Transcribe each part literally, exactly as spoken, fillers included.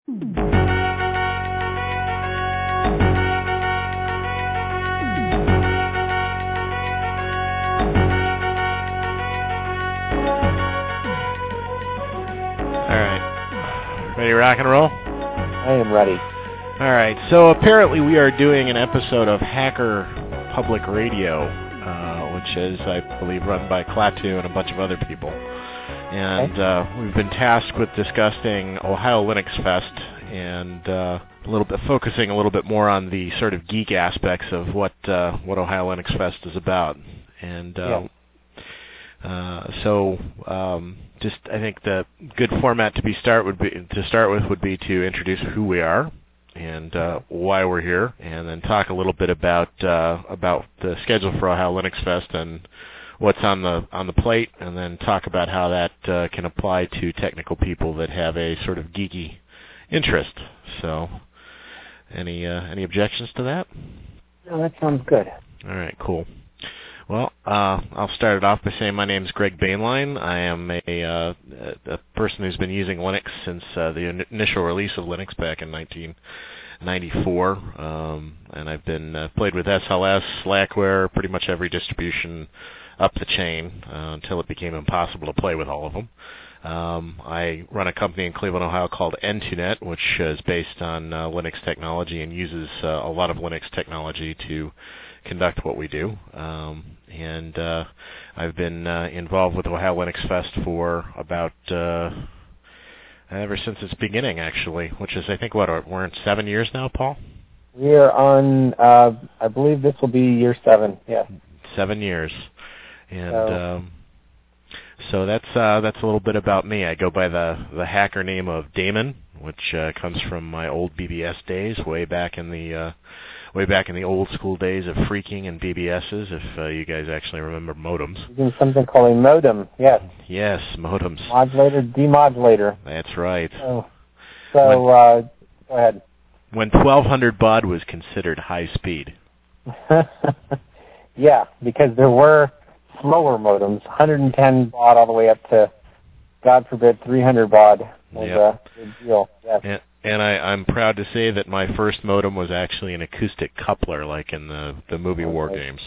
Ready to rock and roll? I am ready. All right. So apparently we are doing an episode of Hacker Public Radio, uh, which is, I believe, run by Klaatu and a bunch of other people. And okay. uh, we've been tasked with discussing Ohio Linux Fest and uh, a little bit focusing a little bit more on the sort of geek aspects of what uh, what Ohio Linux Fest is about. And uh, yeah. Uh, so, um, just I think the good format to be start would be to start with would be to introduce who we are and uh, why we're here, and then talk a little bit about uh, about the schedule for Ohio Linux Fest and what's on the on the plate, and then talk about how that uh, can apply to technical people that have a sort of geeky interest. So, any uh, any objections to that? No, that sounds good. All right, cool. Well, uh, I'll start it off by saying my name is Greg Bainline. I am a, uh, a person who's been using Linux since uh, the in- initial release of Linux back in nineteen ninety-four, um, and I've been uh, played with S L S, Slackware, pretty much every distribution up the chain uh, until it became impossible to play with all of them. Um, I run a company in Cleveland, Ohio called N two net, which is based on uh, Linux technology and uses uh, a lot of Linux technology to conduct what we do. Um, and uh, I've been uh, involved with Ohio Linux Fest for about uh, ever since its beginning, actually, which is, I think, what, we're in seven years now, Paul? We're on, uh, I believe this will be year seven, yes. Seven years. And so, um, so that's uh, that's a little bit about me. I go by the, the hacker name of Damon, which uh, comes from my old B B S days, way back in the uh, way back in the old school days of phreaking and B B Ss, if uh, you guys actually remember modems. Using something called a modem, yes. Yes, modems. Modulator, demodulator. That's right. So, so when, uh, go ahead. When twelve hundred baud was considered high speed. Yeah, because there were slower modems, one hundred ten baud all the way up to, God forbid, three hundred baud was yep. a big deal. Yes. And, and I, I'm proud to say that my first modem was actually an acoustic coupler, like in the, the movie okay. War Games.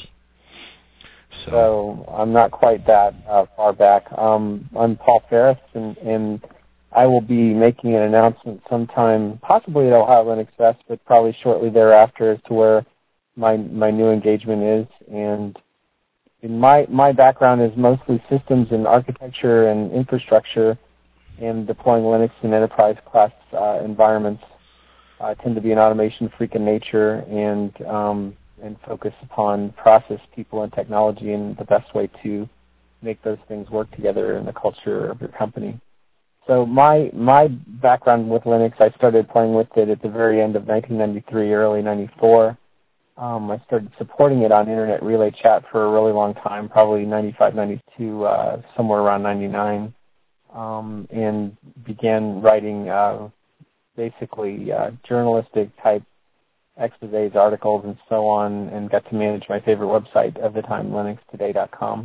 So, so I'm not quite that uh, far back. Um, I'm Paul Ferris, and, and I will be making an announcement sometime, possibly at Ohio Linux Fest, but probably shortly thereafter as to where my my new engagement is. And in my my background is mostly systems and architecture and infrastructure, and deploying Linux in enterprise class uh, environments. I tend to be an automation freak in nature, and um, and focus upon process, people, and technology, and the best way to make those things work together in the culture of your company. So my my background with Linux, I started playing with it at the very end of nineteen ninety-three, early ninety-four. Um, I started supporting it on Internet Relay Chat for a really long time, probably ninety-five, ninety-two, uh, somewhere around ninety-nine, um, and began writing uh, basically uh, journalistic type exposés, articles, and so on, and got to manage my favorite website of the time, linux today dot com.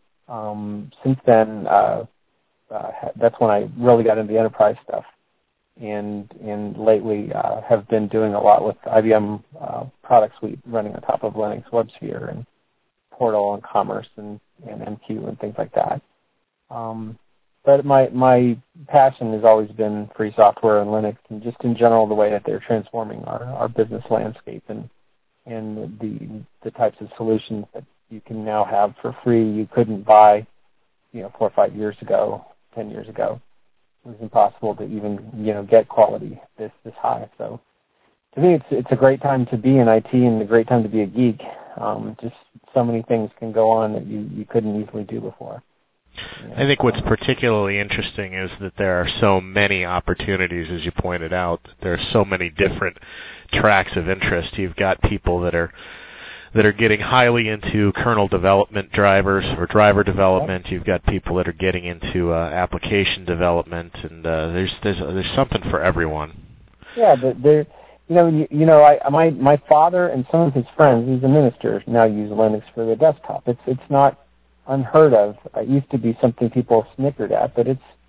Um, since then, uh, uh, that's when I really got into the enterprise stuff. And and lately uh, have been doing a lot with I B M uh, product suite running on top of Linux, WebSphere, and Portal, and Commerce, and, and M Q, and things like that. Um, but my my passion has always been free software and Linux, and just in general the way that they're transforming our, our business landscape, and and the the types of solutions that you can now have for free you couldn't buy, you know, four or five years ago, ten years ago. It was impossible to even, you know, get quality this this high. So to me, it's it's a great time to be in I T and a great time to be a geek. Um, just so many things can go on that you, you couldn't easily do before. You know, I think what's um, particularly interesting is that there are so many opportunities, as you pointed out. There are so many different tracks of interest. You've got people that are that are getting highly into kernel development drivers or driver development. You've got people that are getting into uh, application development, and uh, there's there's there's something for everyone. Yeah, but there, you know, you, you know, I my my father and some of his friends, he's a minister, now use Linux for the desktop. It's it's not unheard of. It used to be something people snickered at, but it's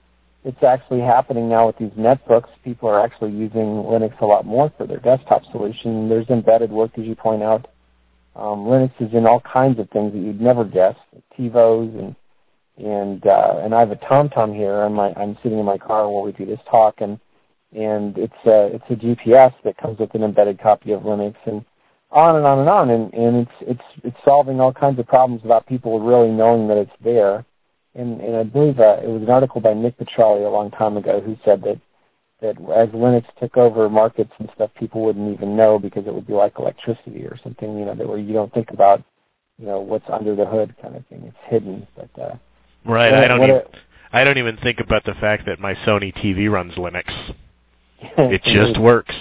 it's actually happening now with these netbooks. People are actually using Linux a lot more for their desktop solution. There's embedded work, as you point out. Um, Linux is in all kinds of things that you'd never guess, TiVos, and and uh, and I have a TomTom here. On my, I'm sitting in my car while we do this talk, and and it's a, it's a G P S that comes with an embedded copy of Linux, and on and on and on, and, and it's it's it's solving all kinds of problems without people really knowing that it's there. And, and I believe uh, it was an article by Nick Petrelli a long time ago who said that that as Linux took over markets and stuff, people wouldn't even know because it would be like electricity or something, you know, that where you don't think about, you know, what's under the hood kind of thing. It's hidden, but uh, right. What, I don't even it, I don't even think about the fact that my Sony T V runs Linux. It just works.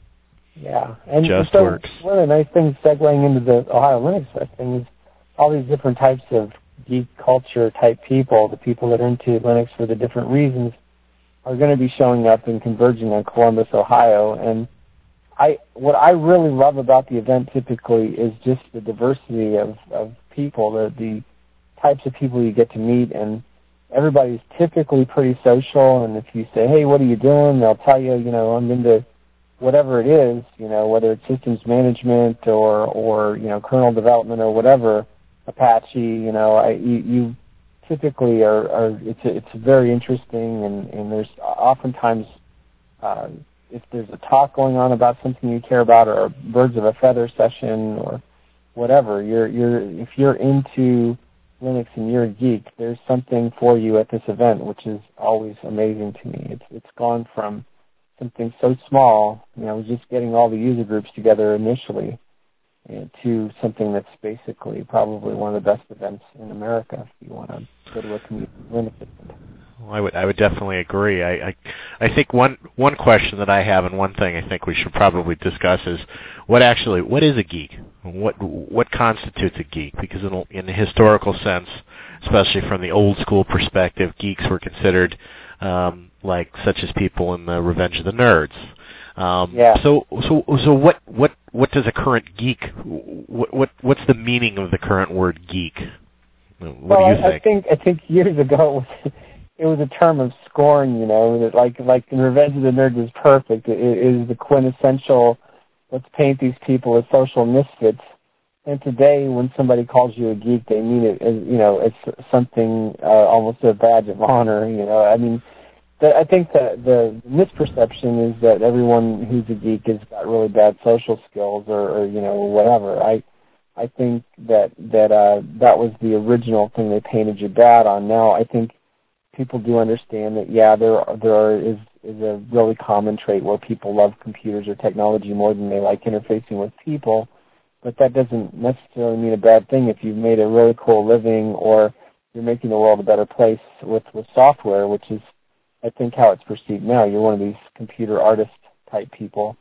Yeah, and just so works. One of the nice things segueing into the Ohio Linux Fest thing is all these different types of geek culture type people, the people that are into Linux for the different reasons, are going to be showing up and converging on Columbus, Ohio. And I, what I really love about the event typically is just the diversity of, of people, the, the types of people you get to meet, and everybody's typically pretty social. And if you say, hey, what are you doing? They'll tell you, you know, I'm into whatever it is, you know, whether it's systems management or, or you know, kernel development or whatever, Apache, you know, I, you, you typically are, are it's it's very interesting, and, and there's oftentimes, uh, if there's a talk going on about something you care about, or a birds of a feather session or whatever, you're you're if you're into Linux and you're a geek, there's something for you at this event, which is always amazing to me. It's it's gone from something so small, you know, just getting all the user groups together initially, and to something that's basically probably one of the best events in America if you want to go to a community Linux event. Well, I would I would definitely agree. I, I I think one one question that I have, and one thing I think we should probably discuss, is what actually what is a geek? What what constitutes a geek? Because in, in the historical sense, especially from the old school perspective, geeks were considered um, like such as people in the Revenge of the Nerds. Um, yeah. So so so what what what does a current geek? What what what's the meaning of the current word geek? What well, do you I, think? I think I think years ago it was, it was a term of scorn. You know, that like like in Revenge of the Nerds is perfect. It, it is the quintessential. Let's paint these people as social misfits. And today, when somebody calls you a geek, they mean it as, you know, it's something uh, almost a badge of honor. You know, I mean. I think that the misperception is that everyone who's a geek has got really bad social skills, or, or you know, whatever. I, I think that that uh, that was the original thing they painted you bad on. Now I think people do understand that. Yeah, there there are, is is a really common trait where people love computers or technology more than they like interfacing with people, but that doesn't necessarily mean a bad thing if you've made a really cool living, or you're making the world a better place with with software, which is, I think, how it's perceived now. You're one of these computer artist type people,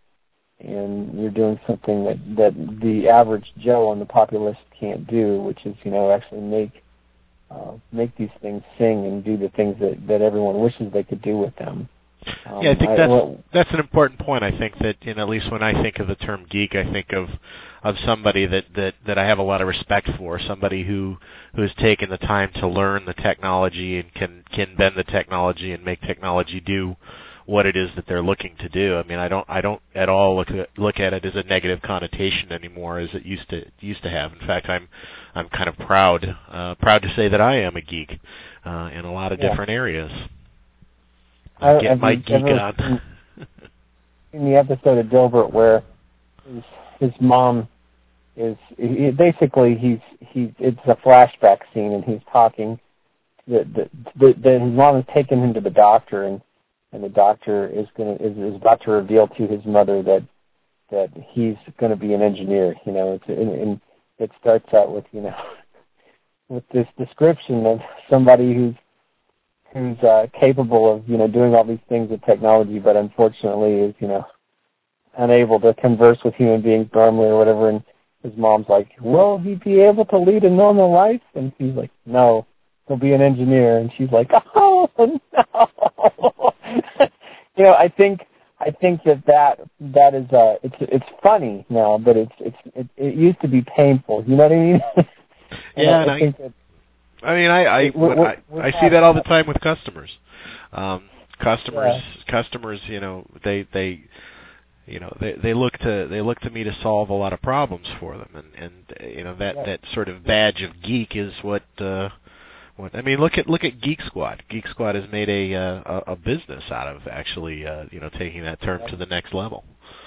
and you're doing something that, that the average Joe on the populace can't do, which is, you know, actually make uh, make these things sing and do the things that, that everyone wishes they could do with them. Um, yeah, I think I, that's well, that's an important point. I think that, you know, at least when I think of the term geek, I think of of somebody that, that, that I have a lot of respect for, somebody who who has taken the time to learn the technology and can can bend the technology and make technology do what it is that they're looking to do. I mean, I don't I don't at all look at look at it as a negative connotation anymore as it used to used to have. In fact, I'm I'm kind of proud uh, proud to say that I am a geek uh, in a lot of yeah. different areas. I, Get my geek on. In the episode of Dilbert where his, his mom is he, basically he's he it's a flashback scene, and he's talking. The, the, the, the his mom has taken him to the doctor, and, and the doctor is going is, is about to reveal to his mother that that he's going to be an engineer. You know, it's, and, and it starts out with you know with this description of somebody who's who's uh, capable of, you know, doing all these things with technology, but unfortunately is, you know, unable to converse with human beings normally or whatever. And his mom's like, will he be able to lead a normal life? And he's like, no, he'll be an engineer. And she's like, oh, no. You know, I think I think that that, that is, uh, it's it's funny now, but it's it's it, it used to be painful. You know what I mean? Yeah, I, and I think I, that I mean, I I, we're, I, we're I see that all the time with customers. Um, customers, yeah. customers, you know, they they. You know, they they look to they look to me to solve a lot of problems for them, and and you know that, yeah. that sort of badge of geek is what uh, what I mean. Look at look at Geek Squad. Geek Squad has made a uh, a business out of actually uh, you know taking that term yeah. to the next level.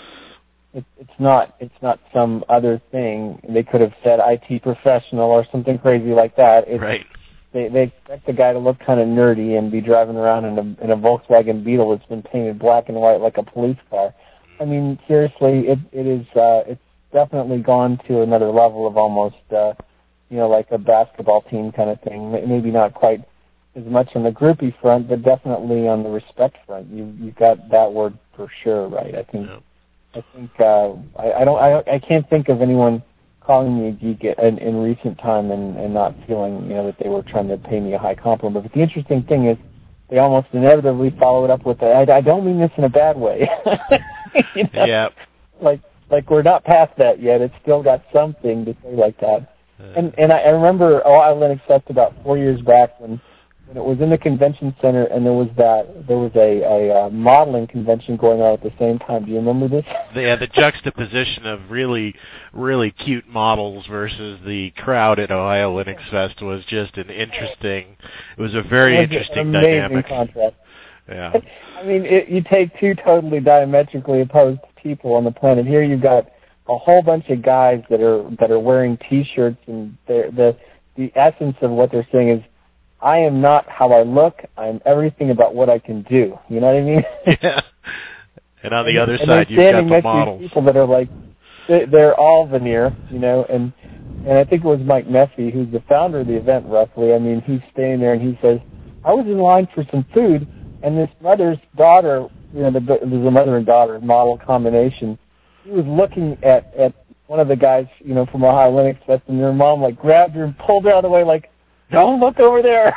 It, it's not it's not some other thing. They could have said I T professional or something crazy like that. It's, right. They they expect the guy to look kind of nerdy and be driving around in a in a Volkswagen Beetle that's been painted black and white like a police car. I mean, seriously, it it is uh, it's definitely gone to another level of almost, uh, you know, like a basketball team kind of thing. Maybe not quite as much on the groupie front, but definitely on the respect front. You you've got that word for sure, right? I think Yeah. I think uh, I, I don't I I can't think of anyone calling me a geek in, in recent time and, and not feeling you know that they were trying to pay me a high compliment. But the interesting thing is, they almost inevitably follow it up with, I, I don't mean this in a bad way. you know? Yeah. Like, like we're not past that yet. It's still got something to say like that. Uh, and and I, I remember Ohio Linux Fest about four years back when, when it was in the convention center and there was that there was a, a uh, modeling convention going on at the same time. Do you remember this? Yeah, the juxtaposition of really, really cute models versus the crowd at Ohio Linux Fest was just an interesting. It was a very it was interesting an amazing dynamic. contrast. Yeah. I mean, it, you take two totally diametrically opposed people on the planet. Here you've got a whole bunch of guys that are that are wearing T-shirts, and the the essence of what they're saying is, I am not how I look. I'm everything about what I can do. You know what I mean? Yeah. And on the and, other and side, you've got the models. People that are like, they're all veneer, you know, and and I think it was Mike Messy, who's the founder of the event, roughly. I mean, he's standing there and he says, I was in line for some food, and this mother's daughter, you know, the, there's a mother and daughter model combination. He was looking at at one of the guys, you know, from Ohio Linux Fest, and their mom like grabbed her and pulled her out of the way, like, don't look over there.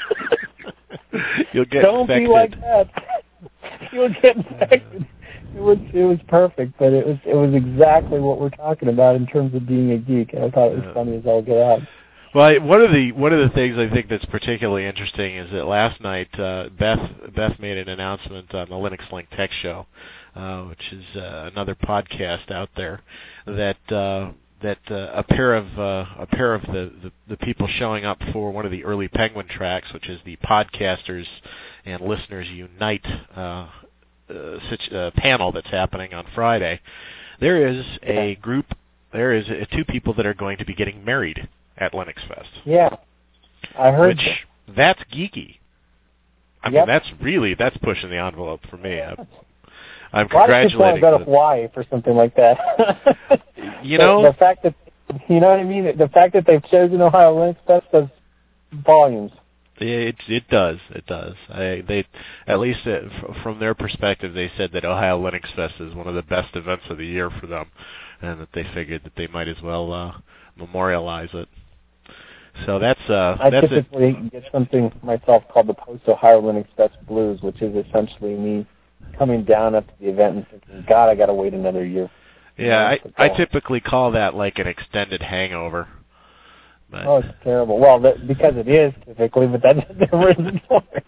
You'll get Don't infected. be like that. You'll get infected. It was it was perfect, but it was it was exactly what we're talking about in terms of being a geek. And I thought it was Yeah. funny as all get out. Well, I, one of the one of the things I think that's particularly interesting is that last night uh, Beth Beth made an announcement on the Linux Link Tech Show, uh, which is uh, another podcast out there, that uh, that uh, a pair of uh, a pair of the, the, the people showing up for one of the early Penguin tracks, which is the Podcasters and Listeners Unite uh, uh, such, uh, panel that's happening on Friday. There is a group. There is uh, two people that are going to be getting married at Linux Fest. Yeah, I heard. Which that. that's geeky. I Yep. mean, that's really that's pushing the envelope for me. I'm, I'm Why does people want to congratulating. go to the, Hawaii for something like that? you the, know, the fact that you know what I mean. The fact that they've chosen Ohio Linux Fest does volumes. It it does it does. I, they at least it, from their perspective, they said that Ohio Linux Fest is one of the best events of the year for them, and that they figured that they might as well uh, memorialize it. So that's uh, I that's typically it. get something myself called the Post Ohio Linux Fest Blues, which is essentially me coming down up to the event and thinking, God, I got to wait another year. Yeah, I I typically call that like an extended hangover. But oh, it's terrible. Well, that, because it is typically, but that's a different story.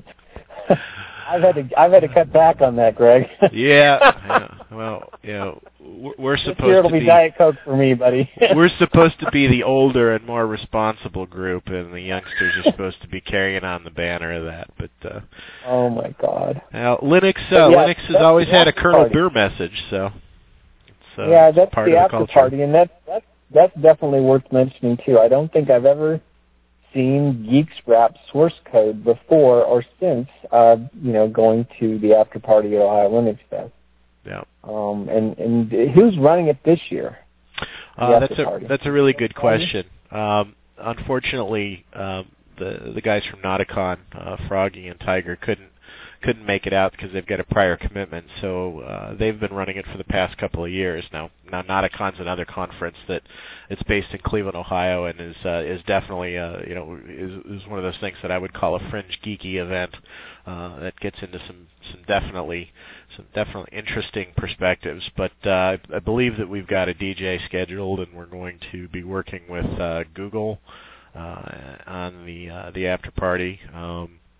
I've had to I've had to cut back on that, Greg. yeah, yeah. Well, you know, we're supposed this year it'll to be Diet Coke for me, buddy. We're supposed to be the older and more responsible group, and the youngsters are supposed to be carrying on the banner of that. But uh, oh my God. Now Linux, uh, yeah, Linux has always had a Colonel party. Beer message, so it's, uh, yeah, that's it's part the of the after culture. party, and that's that's that's definitely worth mentioning too. I don't think I've ever seen Geeks Wrap source code before or since, uh, you know, going to the after party at Ohio Linux Fest. Yeah. Um, and and who's running it this year? Uh, that's a party? that's a really good question. Um, unfortunately, um, the the guys from Nauticon, uh, Froggy and Tiger, couldn't couldn't make it out because they've got a prior commitment. So uh, they've been running it for the past couple of years now. Now Nauticon's another conference that it's based in Cleveland, Ohio, and is uh, is definitely uh, you know is is one of those things that I would call a fringe geeky event uh, that gets into some some definitely some definitely interesting perspectives. But uh, I believe that we've got a D J scheduled, and we're going to be working with uh, Google uh, on the uh, the after party. Um,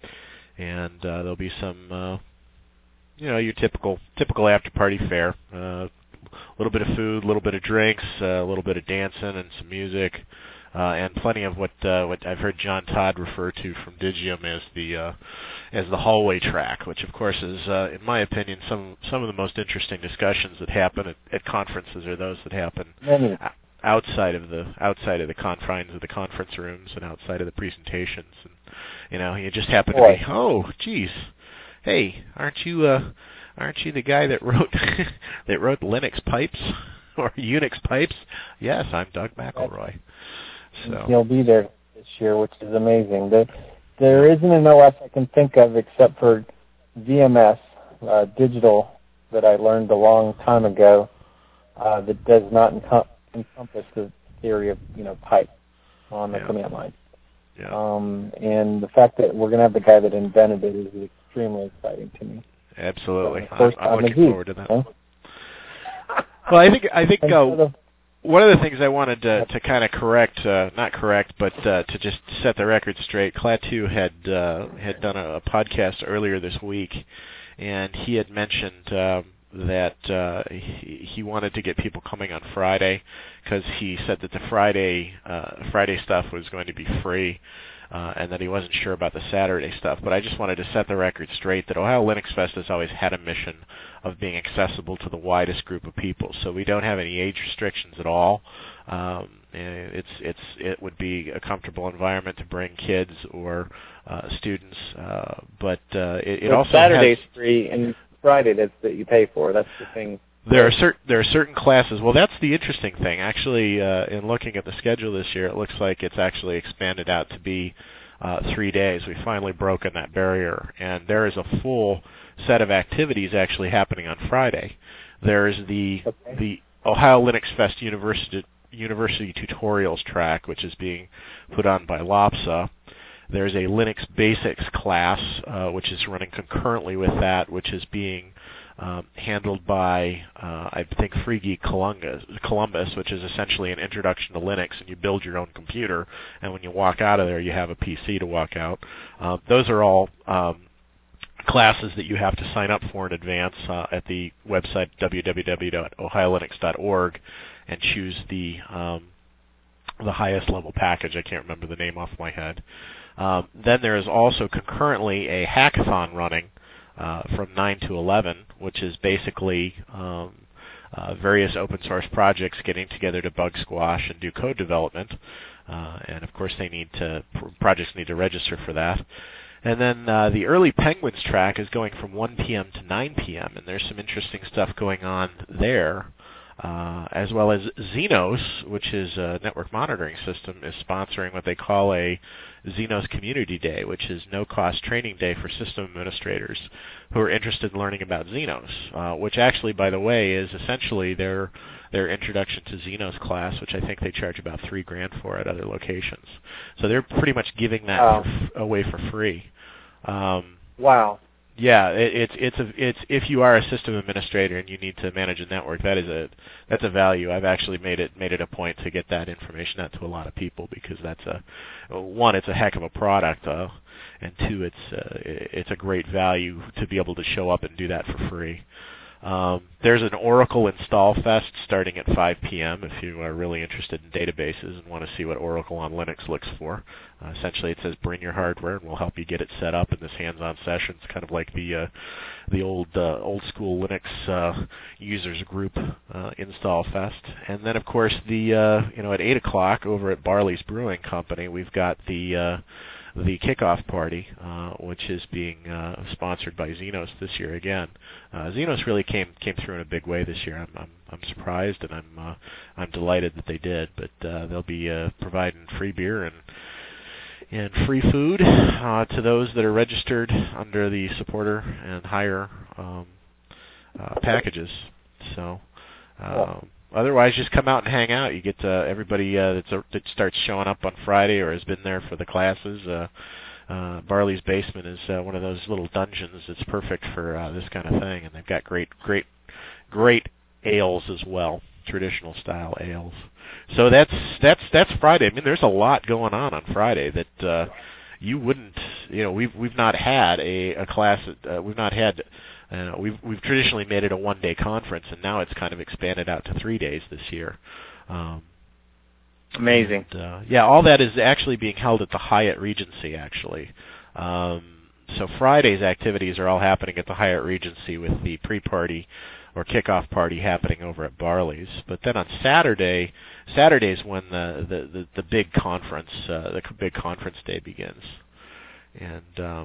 and uh, there'll be some, uh, you know, your typical typical after party fare. Uh, a little bit of food, a little bit of drinks, uh, a little bit of dancing, and some music, uh, and plenty of what uh, what I've heard John Todd refer to from Digium as the uh, as the hallway track, which of course is, uh, in my opinion, some some of the most interesting discussions that happen at, at conferences are those that happen Many. outside of the outside of the confines of the conference rooms and outside of the presentations. And you know, you just happen to be, oh, geez, hey, aren't you uh, aren't you the guy that wrote that wrote Linux pipes or Unix pipes? Yes, I'm Doug McElroy. So he'll be there this year, which is amazing. The, there isn't an O S I can think of except for V M S uh, digital that I learned a long time ago uh, that does not encom- encompass the theory of you know pipe on the yeah. command line. Yeah. Um, and the fact that we're going to have the guy that invented it is extremely exciting to me. Absolutely, so I'm, I'm looking forward to that. Huh? Well, I think I think uh, the, one of the things I wanted to, to kind of correct, uh, not correct, but uh, to just set the record straight. Klaatu had uh, had done a, a podcast earlier this week, and he had mentioned um, that uh, he, he wanted to get people coming on Friday because he said that the Friday uh, Friday stuff was going to be free. Uh, and that he wasn't sure about the Saturday stuff. But I just wanted to set the record straight that Ohio Linux Fest has always had a mission of being accessible to the widest group of people. So we don't have any age restrictions at all. Um, it's it's it would be a comfortable environment to bring kids or uh, students. Uh, but uh, it, it well, also Saturday's has, free and Friday that's that you pay for. That's the thing. There are certain there are certain classes. Well, that's the interesting thing. Actually, uh, in looking at the schedule this year, it looks like it's actually expanded out to be uh, three days. We've finally broken that barrier, and there is a full set of activities actually happening on Friday. There's the okay. the Ohio Linux Fest University University Tutorials track, which is being put on by LOPSA. There's a Linux Basics class, uh, which is running concurrently with that, which is being Um, handled by, uh, I think, Free Geek Columbus, Columbus, which is essentially an introduction to Linux, and you build your own computer, and when you walk out of there, you have a P C to walk out. Uh, those are all um, classes that you have to sign up for in advance uh, at the website w w w dot ohio linux dot org and choose the um, the highest level package. I can't remember the name off my head. Um, then there is also concurrently a hackathon running Uh, from nine to eleven, which is basically um, uh, various open source projects getting together to bug squash and do code development. Uh, and of course, they need to projects need to register for that. And then uh, the Early Penguins track is going from one p.m. to nine p.m. and there's some interesting stuff going on there. Uh, as well as Xenos, which is a network monitoring system, is sponsoring what they call a Xenos Community Day, which is no-cost training day for system administrators who are interested in learning about Xenos, uh, which actually, by the way, is essentially their their introduction to Xenos class, which I think they charge about three grand for at other locations. So they're pretty much giving that wow. for, away for free. Um, wow. Yeah, it, it's it's a it's if you are a system administrator and you need to manage a network, that is a that's a value. I've actually made it made it a point to get that information out to a lot of people because that's a one, it's a heck of a product, uh, and two, it's uh, it's a great value to be able to show up and do that for free. Um, there's an Oracle Install Fest starting at five p.m. if you are really interested in databases and want to see what Oracle on Linux looks for. Uh, essentially, it says bring your hardware and we'll help you get it set up in this hands-on session. It's kind of like the uh, the old uh, old school Linux uh, users group uh, Install Fest. And then, of course, the uh, you know at eight o'clock over at Barley's Brewing Company, we've got the uh, the kickoff party, uh, which is being uh, sponsored by Xenos this year again. Uh, Xenos really came came through in a big way this year. I'm I'm, I'm surprised and I'm uh, I'm delighted that they did. But uh, they'll be uh, providing free beer and and free food uh, to those that are registered under the supporter and higher um, uh, packages. So. Um, Otherwise, just come out and hang out. You get uh, everybody uh, that's a, that starts showing up on Friday or has been there for the classes. Uh, uh, Barley's Basement is uh, one of those little dungeons that's perfect for uh, this kind of thing, and they've got great, great, great ales as well, traditional style ales. So that's that's that's Friday. I mean, there's a lot going on on Friday that uh, you wouldn't you know we've we've not had a, a class. Uh, we've not had. Uh, we've we've traditionally made it a one-day conference, and now it's kind of expanded out to three days this year. Um, Amazing. And, uh, yeah, all that is actually being held at the Hyatt Regency, actually. Um, so Friday's activities are all happening at the Hyatt Regency, with the pre-party or kickoff party happening over at Barley's. But then on Saturday, Saturday's when the the, the, the big conference, uh, the big conference day begins. And um,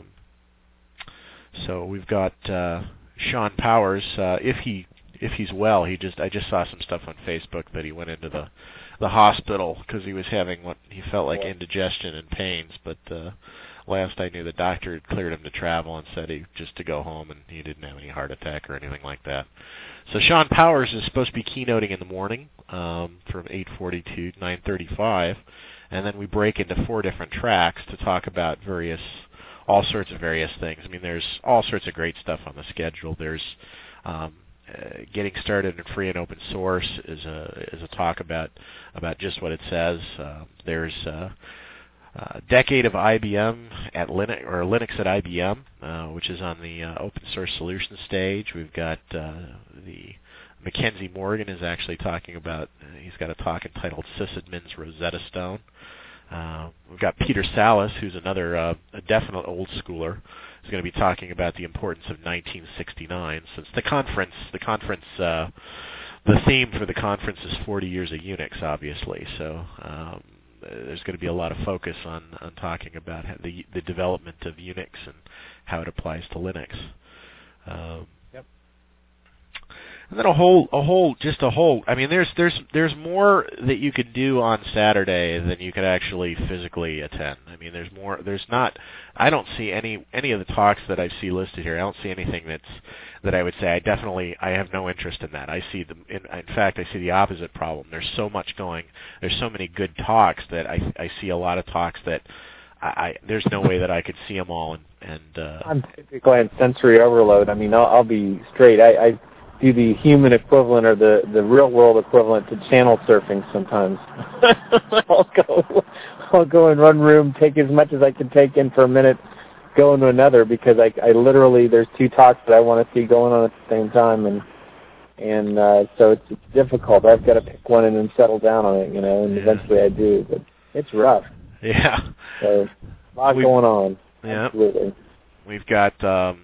so we've got uh, Sean Powers. Uh, if he if he's well, he just I just saw some stuff on Facebook that he went into the the hospital because he was having what he felt like indigestion and pains. But uh, last I knew, the doctor had cleared him to travel and said he just to go home, and he didn't have any heart attack or anything like that. So Sean Powers is supposed to be keynoting in the morning um, from eight forty to nine thirty-five, and then we break into four different tracks to talk about various, all sorts of various things. I mean, there's all sorts of great stuff on the schedule. There's um, uh, getting started in free and open source is a is a talk about about just what it says. Uh, there's uh, Uh, decade of I B M at Linux, or Linux at I B M, uh, which is on the uh, open source solutions stage. We've got uh, the Mackenzie Morgan is actually talking about. Uh, he's got a talk entitled Sysadmin's Rosetta Stone. Uh, we've got Peter Salas, who's another uh, a definite old schooler. He's going to be talking about the importance of nineteen sixty-nine. Since the conference, the conference, uh, the theme for the conference is forty years of Unix, obviously. So. Um, There's going to be a lot of focus on, on talking about the the development of Unix and how it applies to Linux. Um, yep. And then a whole a whole just a whole. I mean, there's there's there's more that you could do on Saturday than you could actually physically attend. I mean, there's more. There's not. I don't see any any of the talks that I see listed here. I don't see anything that's that I would say I definitely I have no interest in that. I see the in, in fact I see the opposite problem. There's so much going. There's so many good talks that I I see a lot of talks that I, I there's no way that I could see them all. And, and uh, I'm typically in sensory overload. I mean, I'll, I'll be straight. I, I do the human equivalent or the the real world equivalent to channel surfing sometimes. I'll go I'll go in one room, take as much as I can take in for a minute, go into another, because I, I literally, there's two talks that I want to see going on at the same time, and and uh, so it's, it's difficult. I've got to pick one and then settle down on it, you know, and yeah. eventually I do, but it's rough. Yeah. So a lot We've, going on. Yeah. Absolutely. We've got um,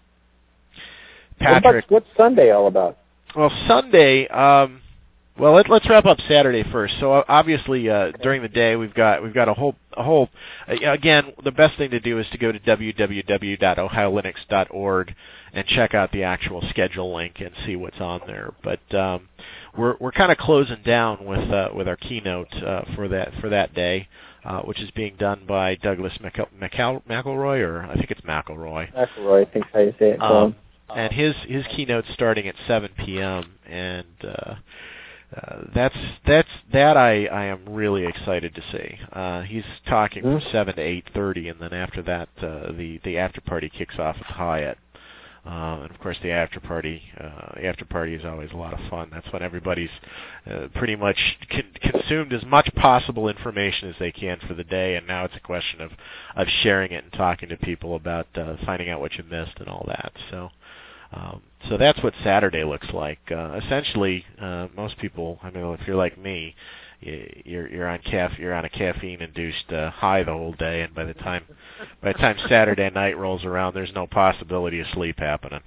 Patrick. What about, what's Sunday all about? Well, Sunday. Um, Well, let, let's wrap up Saturday first. So uh, obviously, uh, okay. during the day, we've got we've got a whole a whole. Uh, again, the best thing to do is to go to w w w dot ohio linux dot org and check out the actual schedule link and see what's on there. But um, we're we're kind of closing down with uh, with our keynote uh, for that for that day, uh, which is being done by Douglas McEl- McEl- McElroy, or I think it's McElroy. McElroy, I think how you say it. Um, and his his keynote's starting at seven p.m. and. Uh, Uh, that's that's that I, I am really excited to see. Uh, he's talking from seven to eight thirty, and then after that, uh, the the after party kicks off at the Hyatt. Uh, and of course, the after party uh, the after party is always a lot of fun. That's when everybody's uh, pretty much con- consumed as much possible information as they can for the day, and now it's a question of of sharing it and talking to people about uh, finding out what you missed and all that. So. Um, so that's what Saturday looks like. Uh, essentially, uh, most people, I mean, if you're like me, you're you're on caff you're on a caffeine-induced uh, high the whole day, and by the time by the time Saturday night rolls around, there's no possibility of sleep happening.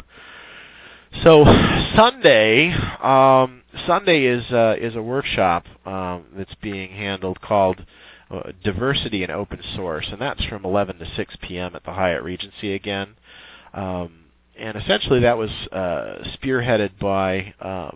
So Sunday, um, Sunday is uh, is a workshop um, that's being handled called uh, Diversity in Open Source, and that's from eleven to six p.m. at the Hyatt Regency again. Um, And essentially, that was uh, spearheaded by um,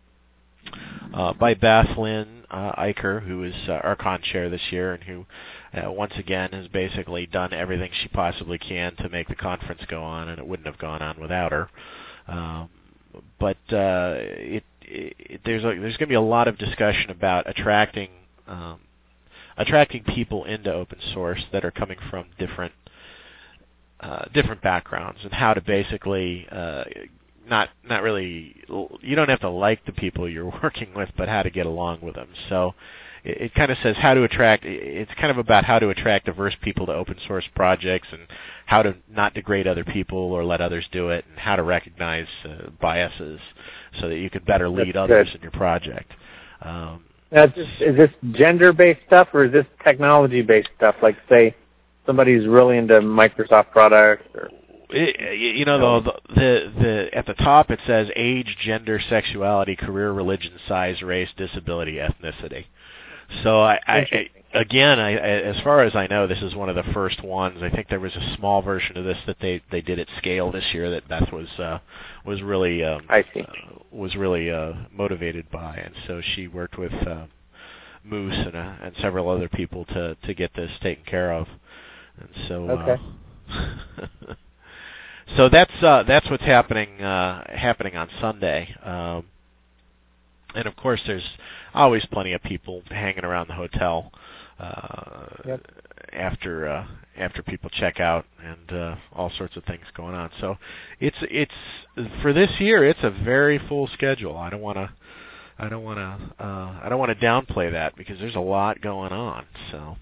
uh, by Beth Lynn uh, Eicher, who is uh, our con chair this year, and who uh, once again has basically done everything she possibly can to make the conference go on, and it wouldn't have gone on without her. Um, but uh, it, it, there's a, there's going to be a lot of discussion about attracting um, attracting people into open source that are coming from different. Uh, different backgrounds, and how to basically uh, not not really you don't have to like the people you're working with, but how to get along with them. So it, it kind of says how to attract. It's kind of about how to attract diverse people to open source projects and how to not degrade other people or let others do it, and how to recognize uh, biases so that you can better lead That's others good. in your project. Um, Now, is this, is this gender-based stuff or is this technology-based stuff? Like, say, somebody's really into Microsoft products or... It, you know, the, the the at the top it says age, gender, sexuality, career, religion, size, race, disability, ethnicity. So I, I again, I, as far as I know, this is one of the first ones. I think there was a small version of this that they, they did at scale this year that Beth was uh, was really um, I see. Uh, was really uh, motivated by, and so she worked with uh, Moose and uh, and several other people to to get this taken care of. And so. Okay. Uh, So that's uh, that's what's happening uh, happening on Sunday, um, and of course there's always plenty of people hanging around the hotel uh, yep. after uh, after people check out, and uh, all sorts of things going on. So it's it's for this year it's a very full schedule. I don't want to I don't want to uh, I don't want to downplay that because there's a lot going on. So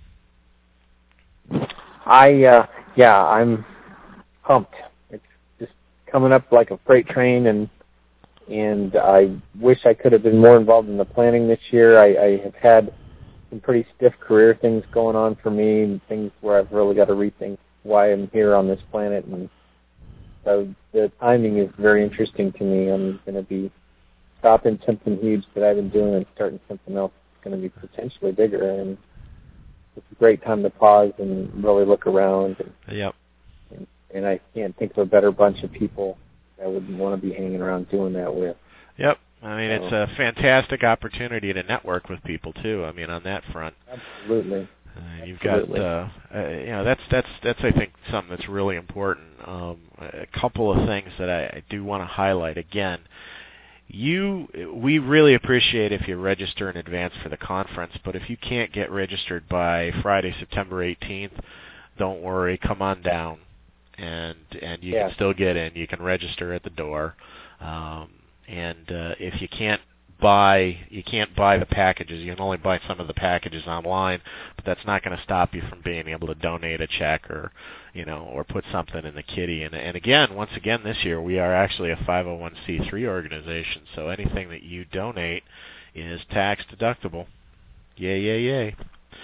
I uh, yeah I'm pumped. Coming up like a freight train, and and I wish I could have been more involved in the planning this year. I, I have had some pretty stiff career things going on for me, and things where I've really got to rethink why I'm here on this planet. And so the timing is very interesting to me. I'm going to be stopping something huge that I've been doing and starting something else that's going to be potentially bigger. And it's a great time to pause and really look around. And, yep. And I can't think of a better bunch of people I would want to be hanging around doing that with. Yep. I mean, so. It's a fantastic opportunity to network with people too. I mean, on that front. Absolutely. Uh, you've Absolutely. got, uh, uh, you know, that's that's that's I think something that's really important. Um, a couple of things that I, I do want to highlight again. You, we really appreciate if you register in advance for the conference, but if you can't get registered by Friday, September eighteenth, don't worry. Come on down. And and you yeah. can still get in. You can register at the door, um, and uh, if you can't buy you can't buy the packages, you can only buy some of the packages online. But that's not going to stop you from being able to donate a check or you know or put something in the kitty. And and again, once again, this year we are actually a five oh one c three organization, so anything that you donate is tax deductible. Yay, yay, yay!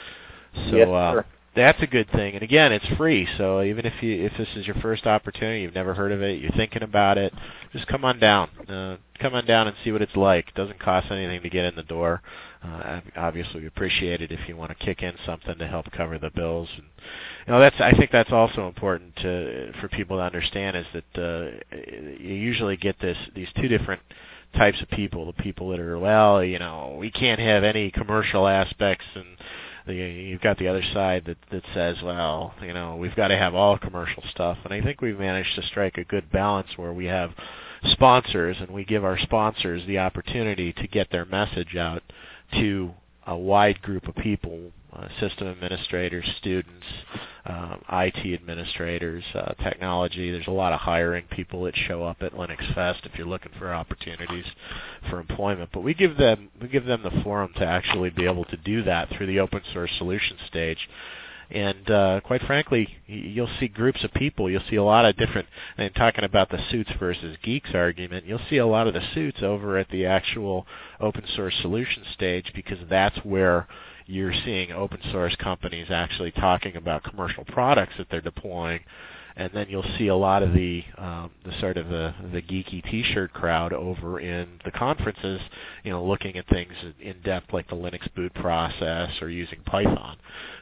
So. Yes, uh, sir. That's a good thing, and again, it's free. So even if you if this is your first opportunity, you've never heard of it, you're thinking about it, just come on down. Uh, come on down and see what it's like. It doesn't cost anything to get in the door. Uh, obviously, we appreciate it if you want to kick in something to help cover the bills. And, you know, that's I think that's also important to for people to understand is that uh, you usually get this these two different types of people. The people that are well, you know, we can't have any commercial aspects and. The, you've got the other side that, that says, well, you know, we've got to have all commercial stuff. And I think we've managed to strike a good balance where we have sponsors and we give our sponsors the opportunity to get their message out to a wide group of people, uh, system administrators, students, uh, I T administrators, uh, technology. There's a lot of hiring people that show up at Linux Fest if you're looking for opportunities for employment. But we give them we give them the forum to actually be able to do that through the open source solution stage. And uh, quite frankly, you'll see groups of people. You'll see a lot of different, and talking about the suits versus geeks argument, you'll see a lot of the suits over at the actual open source solution stage because that's where you're seeing open source companies actually talking about commercial products that they're deploying. And then you'll see a lot of the um, the sort of the, the geeky T-shirt crowd over in the conferences, you know, looking at things in depth like the Linux boot process or using Python.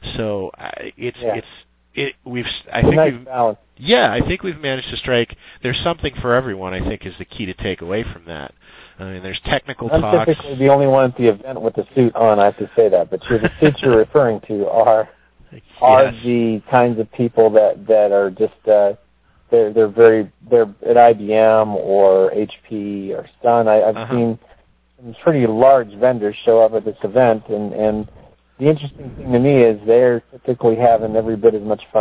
So uh, it's Yeah. it's it we've I It's a think nice we've balance. yeah I think we've managed to strike. There's something for everyone. I think is the key to take away from that. I mean, there's technical I'm talks. typically the only one at the event with the suit on. I have to say that, but you're, the suits you're referring to are. are Yes. the kinds of people that, that are just uh, they're they're very they're at I B M or H P or Sun. I, I've Uh-huh. seen some pretty large vendors show up at this event, and, and the interesting thing to me is they're typically having every bit as much fun as the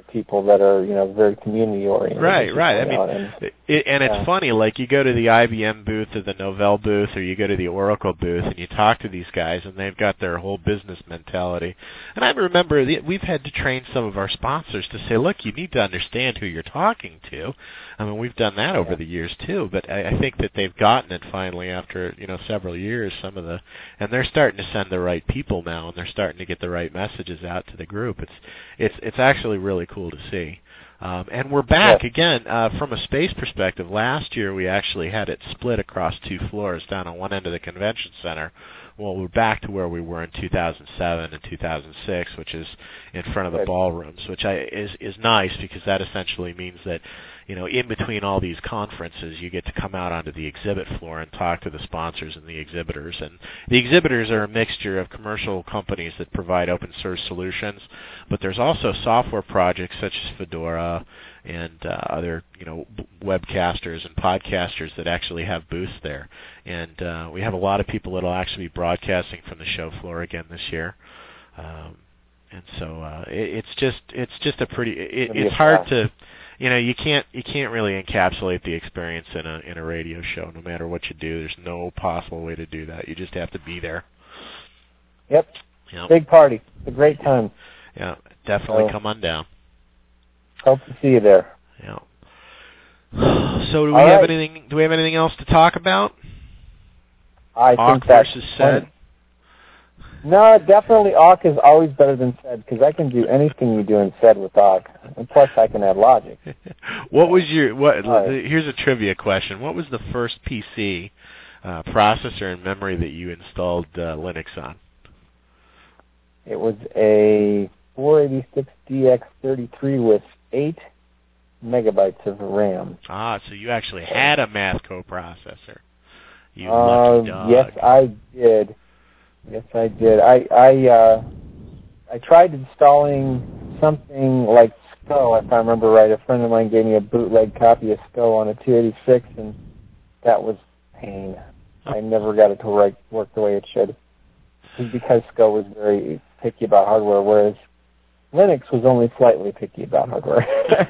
people that are, you know, very community oriented. Right, right. I mean, and, it, and it's yeah. funny, like you go to the I B M booth or the Novell booth or you go to the Oracle booth and you talk to these guys and they've got their whole business mentality. And I remember the, we've had to train some of our sponsors to say, look, you need to understand who you're talking to. I mean, we've done that over yeah. the years too, but I, I think that they've gotten it finally after, you know, several years, some of the, and they're starting to send the right people now and they're starting to get the right messages out to the group. It's, it's, it's actually really cool to see. Um, and we're back yeah. again uh, from a space perspective. Last year we actually had it split across two floors down on one end of the convention center. Well, we're back to where we were in two thousand seven and two thousand six, which is in front of the ballrooms, which I, is is nice because that essentially means that, you know, in between all these conferences, you get to come out onto the exhibit floor and talk to the sponsors and the exhibitors. And the exhibitors are a mixture of commercial companies that provide open source solutions, but there's also software projects such as Fedora and uh, other, you know, webcasters and podcasters that actually have booths there. And uh, we have a lot of people that will actually be broadcasting from the show floor again this year. Um, and so uh, it, it's just it's just a pretty it, it's hard to, you know, you can't you can't really encapsulate the experience in a in a radio show. No matter what you do, there's no possible way to do that. You just have to be there. Yep. Yep. Big party. It's a great time. Yeah, definitely so, come on down. Hope to see you there. Yeah. So do we All have right. anything? Do we have anything else to talk about? I Awk think that's versus said. No, definitely Awk is always better than said because I can do anything you do in said with Awk, and plus I can add logic. What was your what? Right. Here's a trivia question. What was the first P C uh, processor and memory that you installed uh, Linux on? It was a four eighty-six D X thirty-three with eight megabytes of RAM. Ah, so you actually had a math coprocessor. You uh, lucky dog. Yes, I did. Yes, I did. I I uh, I tried installing something like S C O, if I remember right. A friend of mine gave me a bootleg copy of S C O on a two eighty-six, and that was pain. I never got it to work, work the way it should. It's because S C O was very picky about hardware, whereas Linux was only slightly picky about hardware.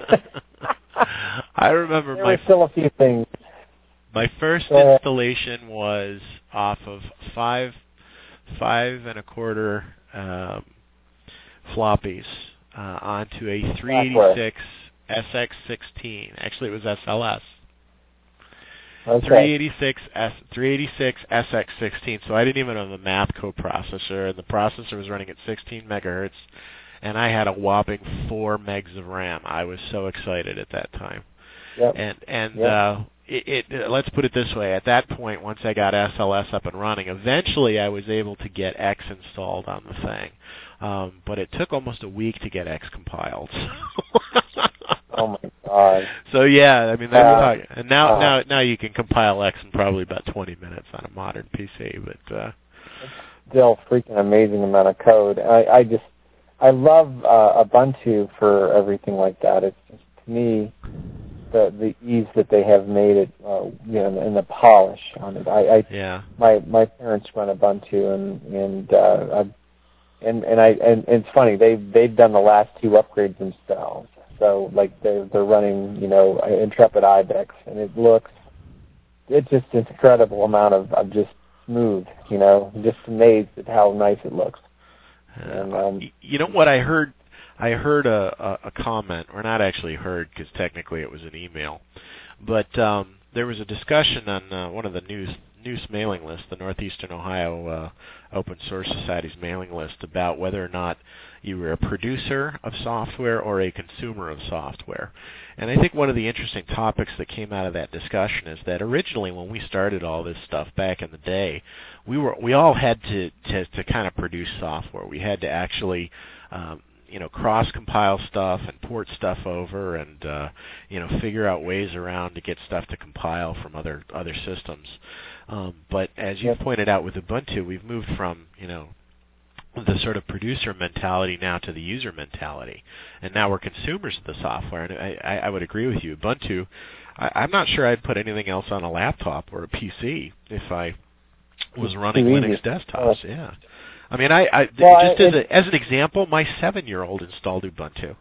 I remember there my were still a few things. My first uh, installation was off of five, five and a quarter um, floppies uh, onto a three eighty-six S X sixteen. Actually, it was S L S. Okay. three eighty-six S three eighty-six S X sixteen. So I didn't even have a math coprocessor, and the processor was running at sixteen megahertz, and I had a whopping four megs of RAM. I was so excited at that time. Yep. And and yep. uh, it, it let's put it this way: at that point, once I got S L S up and running, eventually I was able to get X installed on the thing. Um, but it took almost a week to get X compiled. Oh my God! So yeah, I mean, that's uh, talking. And now, uh, now, now you can compile X in probably about twenty minutes on a modern P C. But uh, it's still freaking amazing amount of code. I, I just, I love uh, Ubuntu for everything like that. It's just, to me, the the ease that they have made it, uh, you know, and the polish on it. I, I yeah, my my parents run Ubuntu, and and uh, I, and and I and, and it's funny they've they've done the last two upgrades themselves. So like they're they're running, you know, Intrepid Ibex, and it looks, it's just an incredible amount of, of just smooth, you know, just amazed at how nice it looks. And, um, you know what I heard? I heard a, a, a comment, or not actually heard, because technically it was an email, but um, there was a discussion on uh, one of the news news mailing lists, the Northeastern Ohio uh, Open Source Society's mailing list, about whether or not you were a producer of software or a consumer of software. And I think one of the interesting topics that came out of that discussion is that originally when we started all this stuff back in the day, we were we all had to, to, to kind of produce software. We had to actually um, you know, cross-compile stuff and port stuff over and, uh, you know, figure out ways around to get stuff to compile from other other systems. Um, but as you yep. pointed out with Ubuntu, we've moved from, you know, the sort of producer mentality now to the user mentality. And now we're consumers of the software. And I, I would agree with you. Ubuntu, I, I'm not sure I'd put anything else on a laptop or a P C if I was running Linux desktops. Yeah. I mean, I, I well, just I, as, a, as an example, my seven-year-old installed Ubuntu.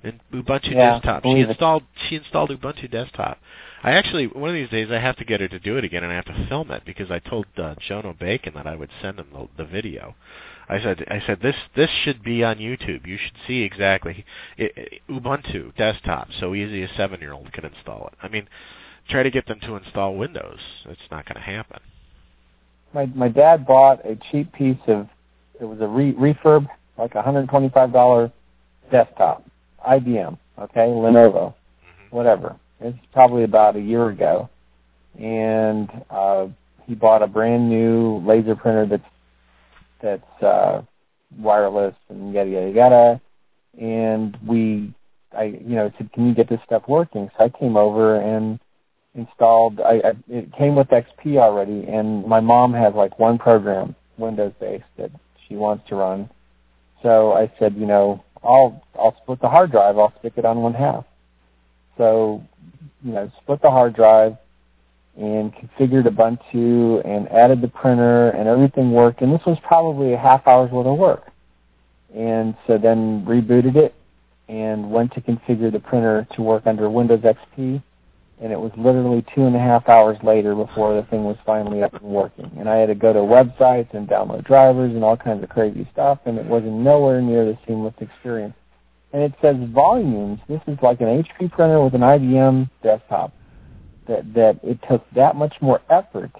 And Ubuntu yeah, Desktop. She installed she installed Ubuntu Desktop. I actually, one of these days, I have to get her to do it again, and I have to film it because I told uh, Jono Bacon that I would send him the, the video. I said, I said this this should be on YouTube. You should see exactly it, it, Ubuntu Desktop. So easy a seven-year-old can install it. I mean, try to get them to install Windows. It's not going to happen. My my dad bought a cheap piece of, it was a re, refurb, like a one hundred twenty-five dollars desktop, I B M, okay, Lenovo, mm-hmm. whatever. It's probably about a year ago, and uh, he bought a brand new laser printer that's that's uh, wireless and yada yada yada. And we, I, you know, said, "Can you get this stuff working?" So I came over and installed. I, I it came with X P already, and my mom has like one program, Windows based, that she wants to run. So I said, you know, I'll I'll split the hard drive. I'll stick it on one half. So, you know, split the hard drive and configured Ubuntu and added the printer, and everything worked. And this was probably a half hour's worth of work. And so then rebooted it and went to configure the printer to work under Windows X P. And it was literally two and a half hours later before the thing was finally up and working. And I had to go to websites and download drivers and all kinds of crazy stuff, and it wasn't nowhere near the seamless experience. And it says volumes. This is like an H P printer with an I B M desktop. That that it took that much more effort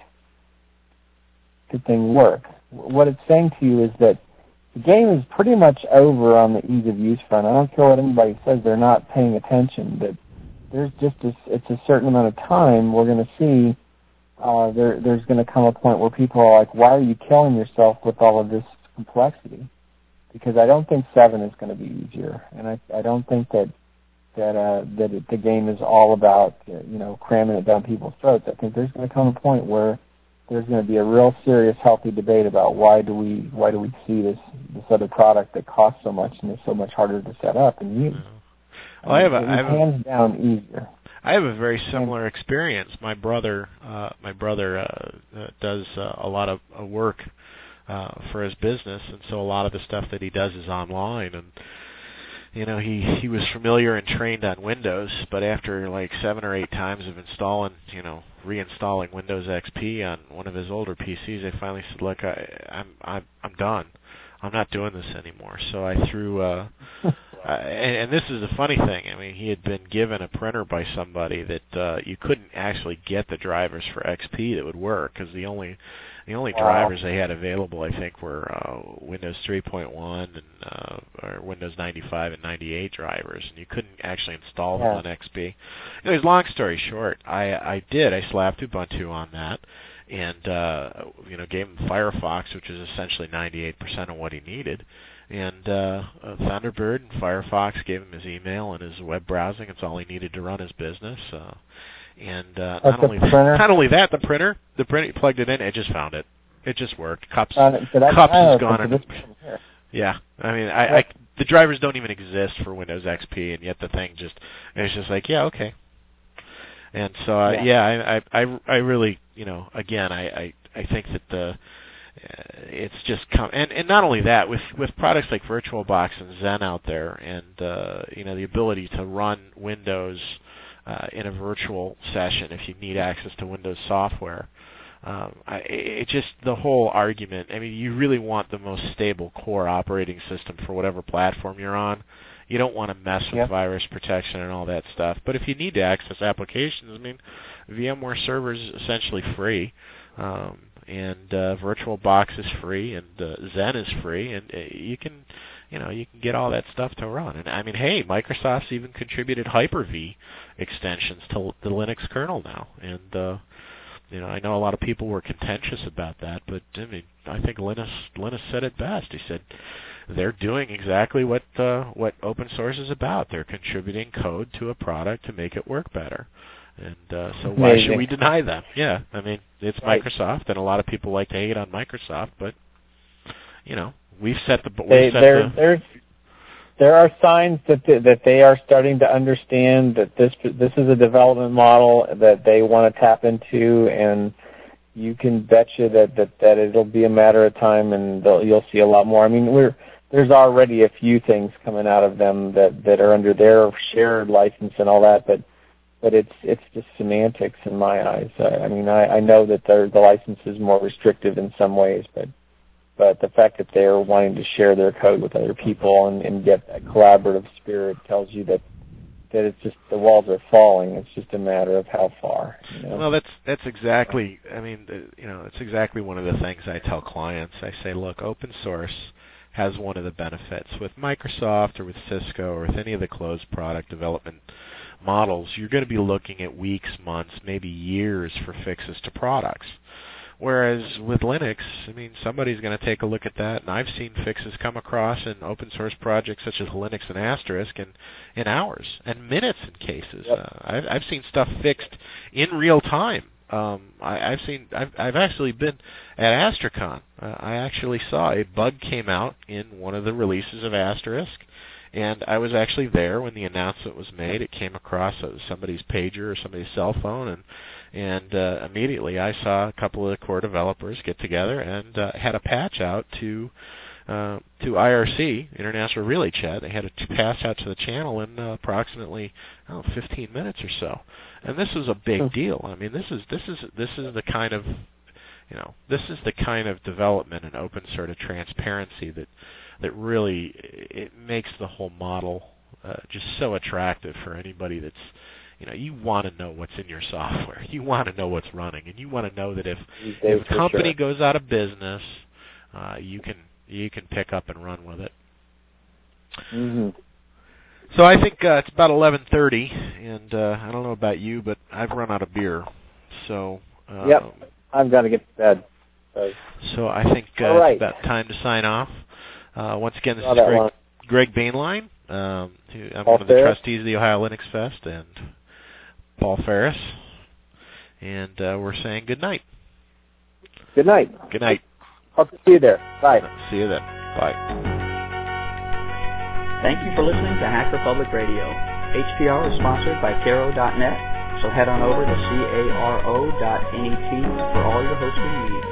to thing work. What it's saying to you is that the game is pretty much over on the ease of use front. I don't care what anybody says; they're not paying attention. That there's just a, it's a certain amount of time we're going to see. Uh, there there's going to come a point where people are like, "Why are you killing yourself with all of this complexity?" Because I don't think seven is going to be easier, and I I don't think that that uh, that it, the game is all about uh, you know cramming it down people's throats. I think there's going to come a point where there's going to be a real serious, healthy debate about why do we why do we see this this other product that costs so much and is so much harder to set up and use. Well, I have a, I have hands a, down easier. I have a very similar experience. My brother, uh, my brother uh, uh, does uh, a lot of uh, work uh, for his business, and so a lot of the stuff that he does is online. And you know, he he was familiar and trained on Windows, but after like seven or eight times of installing, you know, reinstalling Windows X P on one of his older P Cs, I finally said, "Look, I, I'm I'm I'm done. I'm not doing this anymore." So I threw. Uh, uh, and, and this is a funny thing. I mean, he had been given a printer by somebody that uh, you couldn't actually get the drivers for X P that would work because the only the only wow. drivers they had available, I think, were uh, Windows three point one and uh, or Windows ninety-five and ninety-eight drivers, and you couldn't actually install them yeah. on X P. Anyways, long story short, I I did. I slapped Ubuntu on that. And uh, you know, gave him Firefox, which is essentially ninety-eight percent of what he needed. And uh, uh, Thunderbird and Firefox gave him his email and his web browsing. It's all he needed to run his business. Uh, and uh, not only that, not only that, the printer, the printer, he plugged it in, it just found it. It just worked. Cups, uh, Cups is gone. And, yeah, I mean, I, I, the drivers don't even exist for Windows X P, and yet the thing just, it's just like, yeah, okay. And so, uh, yeah, yeah I, I, I really, you know, again, I, I, I think that the, uh, it's just come, and, and not only that, with, with products like VirtualBox and Zen out there, and uh, you know, the ability to run Windows uh, in a virtual session if you need access to Windows software, um, I, it just the whole argument. I mean, you really want the most stable core operating system for whatever platform you're on. You don't want to mess with yep. virus protection and all that stuff. But if you need to access applications, I mean, VMware Server is essentially free, um, and uh, VirtualBox is free, and uh, Zen is free, and uh, you can, you know, you can get all that stuff to run. And I mean, hey, Microsoft's even contributed Hyper-V extensions to the Linux kernel now, and uh, you know, I know a lot of people were contentious about that, but I mean, I think Linus Linus said it best. He said, they're doing exactly what uh, what open source is about. They're contributing code to a product to make it work better. And uh, so why Amazing. should we deny them? Yeah, I mean, it's right. Microsoft, and a lot of people like to hate on Microsoft, but, you know, we've set the... We've they, set there, the there's, there are signs that they, that they are starting to understand that this this is a development model that they want to tap into, and you can bet you that, that, that it'll be a matter of time, and you'll see a lot more. I mean, we're there's already a few things coming out of them that, that are under their shared license and all that, but but it's it's just semantics in my eyes. I, I mean, I, I know that the license is more restrictive in some ways, but but the fact that they're wanting to share their code with other people and, and get that collaborative spirit tells you that that it's just the walls are falling. It's just a matter of how far. You know? Well, that's that's exactly. I mean, you know, it's exactly one of the things I tell clients. I say, look, open source has one of the benefits with Microsoft or with Cisco or with any of the closed product development models. You're going to be looking at weeks, months, maybe years for fixes to products. Whereas with Linux, I mean, somebody's going to take a look at that, and I've seen fixes come across in open source projects such as Linux and Asterisk in, in hours and minutes in cases. Yep. Uh, I've, I've seen stuff fixed in real time. Um, I, I've seen. I've, I've actually been at Astricon. Uh, I actually saw a bug came out in one of the releases of Asterisk, and I was actually there when the announcement was made. It came across somebody's pager or somebody's cell phone, and and uh, immediately I saw a couple of the core developers get together and uh, had a patch out to uh, to I R C, International Relay Chat. They had a patch out to the channel in uh, approximately I don't know, fifteen minutes or so. And this is a big deal. I mean, this is this is this is the kind of you know this is the kind of development and open sort of transparency that that really it makes the whole model uh, just so attractive for anybody that's you know you want to know what's in your software, you want to know what's running, and you want to know that if if a company sure. goes out of business, uh, you can you can pick up and run with it. Mm-hmm. So I think uh, it's about eleven thirty, and uh, I don't know about you, but I've run out of beer. So uh, yep, I've got to get to bed. So, so I think uh, right. it's about time to sign off. Uh, once again, this Saw is that Greg, one. Greg Bainline. Um, who, I'm Paul one of the Ferris. trustees of the Ohio Linux Fest, and Paul Ferris. And uh, we're saying good night. Good night. Good night. Hope to see you there. Bye. See you then. Bye. Thank you for listening to Hacker Public Radio. H P R is sponsored by Caro dot net, so head on over to caro dot net for all your hosting needs.